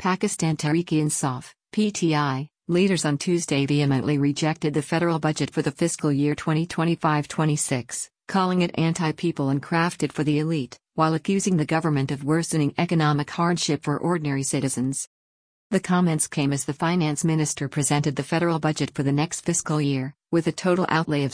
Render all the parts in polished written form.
Pakistan Tehreek-e-Insaf, PTI, leaders on Tuesday vehemently rejected the federal budget for the fiscal year 2025-26, calling it anti-people and crafted for the elite, while accusing the government of worsening economic hardship for ordinary citizens. The comments came as the finance minister presented the federal budget for the next fiscal year, with a total outlay of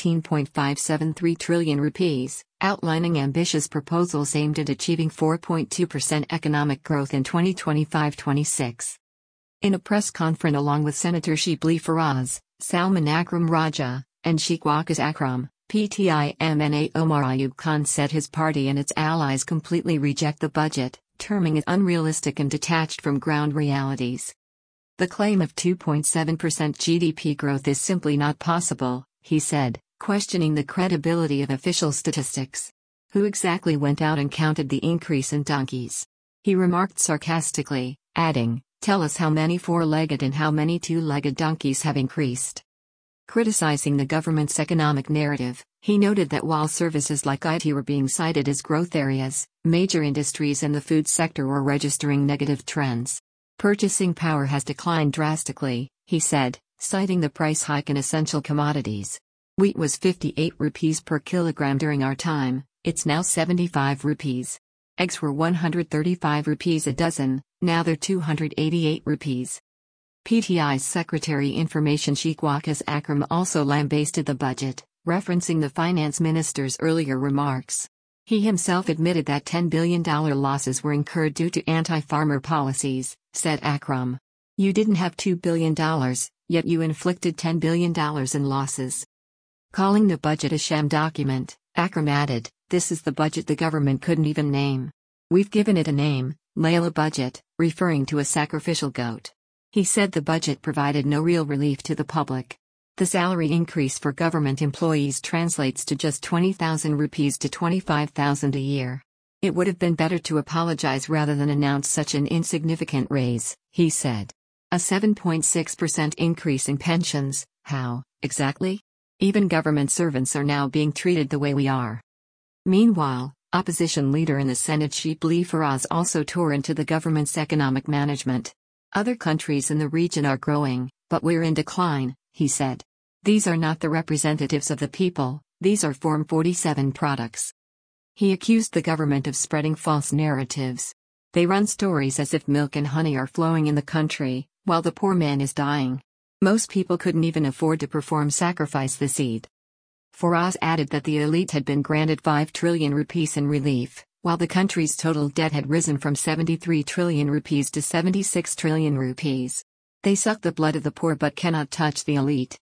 17.573 trillion rupees, outlining ambitious proposals aimed at achieving 4.2% economic growth in 2025-26. In a press conference along with Senator Shibli Faraz, Salman Akram Raja, and Sheikh Waqas Akram, PTI MNA Omar Ayub Khan said his party and its allies completely reject the budget, terming it unrealistic and detached from ground realities. The claim of 2.7% GDP growth is simply not possible, he said, questioning the credibility of official statistics. Who exactly went out and counted the increase in donkeys? He remarked sarcastically, adding, "Tell us how many four-legged and how many two-legged donkeys have increased." Criticizing the government's economic narrative, he noted that while services like IT were being cited as growth areas, major industries and the food sector were registering negative trends. Purchasing power has declined drastically, he said, citing the price hike in essential commodities. Wheat was 58 rupees per kilogram during our time, it's now 75 rupees. Eggs were 135 rupees a dozen, now they're 288 rupees. PTI's Secretary Information Sheikh Waqas Akram also lambasted the budget, referencing the finance minister's earlier remarks. He himself admitted that $10 billion losses were incurred due to anti-farmer policies, said Akram. You didn't have $2 billion, yet you inflicted $10 billion in losses. Calling the budget a sham document, Akram added, "This is the budget the government couldn't even name. We've given it a name, Layla budget, referring to a sacrificial goat." He said the budget provided no real relief to the public. The salary increase for government employees translates to just 20,000 rupees to 25,000 a year. It would have been better to apologize rather than announce such an insignificant raise, he said. A 7.6% increase in pensions, how, exactly? Even government servants are now being treated the way we are. Meanwhile, opposition leader in the Senate Shibli Faraz also tore into the government's economic management. Other countries in the region are growing, but we're in decline, he said. These are not the representatives of the people, these are Form 47 products. He accused the government of spreading false narratives. They run stories as if milk and honey are flowing in the country, while the poor man is dying. Most people couldn't even afford to perform sacrifice this Eid. Faraz added that the elite had been granted 5 trillion rupees in relief, while the country's total debt had risen from 73 trillion rupees to 76 trillion rupees. They suck the blood of the poor but cannot touch the elite.